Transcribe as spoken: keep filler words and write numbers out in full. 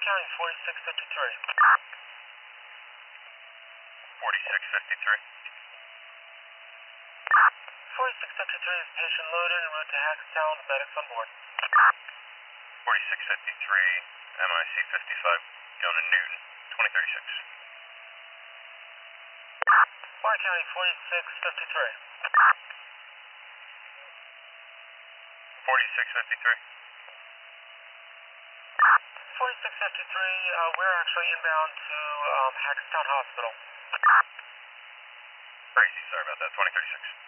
County, forty-six fifty-three. forty-six fifty-three. forty-six fifty-three is patient loaded en route to Hackstown, medics on board. forty-six fifty-three, M I C fifty-five, going to Newton, twenty thirty-six. Warren County, forty-six fifty-three. forty-six fifty-three. forty-six fifty-three, uh, we're actually inbound to um, Hackstown Hospital. Crazy, sorry about that, twenty thirty-six.